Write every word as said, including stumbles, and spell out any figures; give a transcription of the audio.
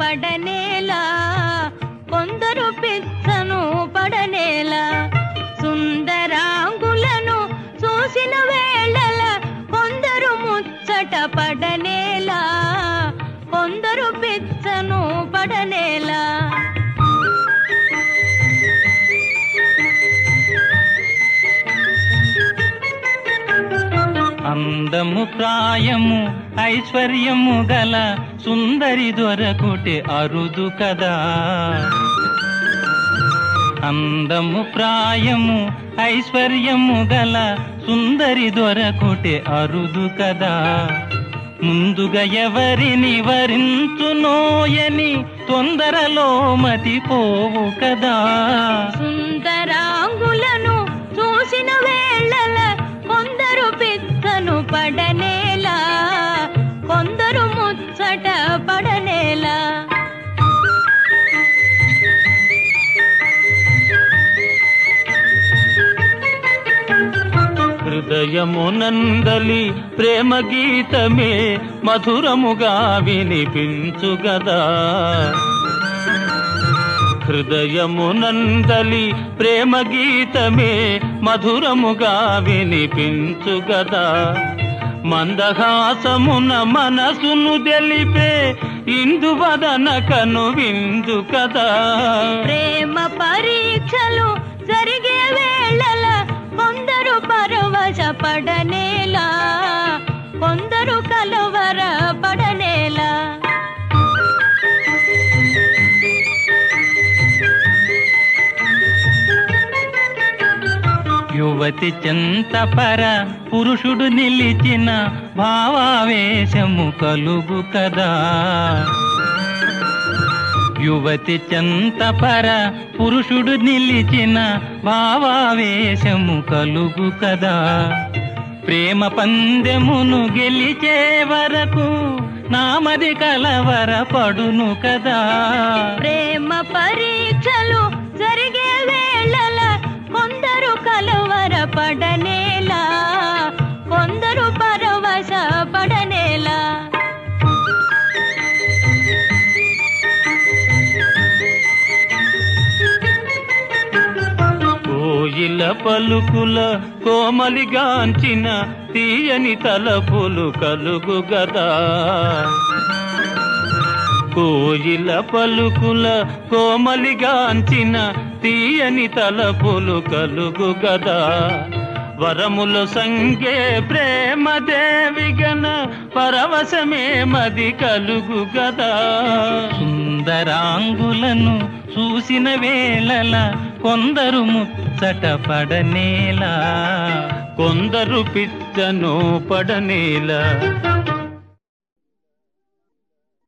పడనేలా, కొందరు పిచ్చను పడనేలా. సుందరాంగులను చూసిన వేళల కొందరు ముచ్చట పడనేలా, కొందరు పిచ్చను పడనేలా. అందము ప్రాయము ఐశ్వర్యము గల సుందరి దొరకుటే అరుదు కదా. అందము ప్రాయము ఐశ్వర్యము గల సుందరి దొరకుటే అరుదు కదా. ముందుగా ఎవరిని వరించునోయని తొందరలో మతిపోవు కదా. సుందరాంగులను చూసిన వేళల కొందరు పిచ్చను పడనేలా, కొందరు ముచ్చట పడనేలా. హృదయమునందలి ప్రేమ గీతమే మధురముగా వినిపించు గదా. హృదయమునందలి ప్రేమ గీతమే మధురముగా వినిపించు గదా. మందహాసమున మనసును తెలిపే ఇందువదన కను విందు కదా. ప్రేమ పరీక్షలు జరిగే వేళల కొందరు పరవశ పడనేలా, కొందరు కలవర పడనేలా. యువతి చెంతపర పురుషుడు నిలిచిన భావావేశము కలుగు కదా. యువతి చెంతపర పురుషుడు నిలిచిన భావావేశము కలుగు కదా. ప్రేమ పందెమును గెలిచే వరకు నామది కలవర పడును కదా. ప్రేమ పరీక్షలు జరిగే వేళల కొందరు కలవర పడనేలా, కొందరు పరవశ పడనేలా. కోయిల పలుకుల కోమలిగాంచిన తీయని తలపులు కలుగు గదా. కోయిల పలుకుల కోమలిగాంచిన తీయని తలపులు కలుగు గదా. వరములు సంగే ప్రేమ దేవిగన పరవశమే మది కలుగు గదా. సుందరాంగులను చూసిన వేళల కొందరు ముచ్చట పడనేలా, కొందరు పిచ్చను పడనేలా.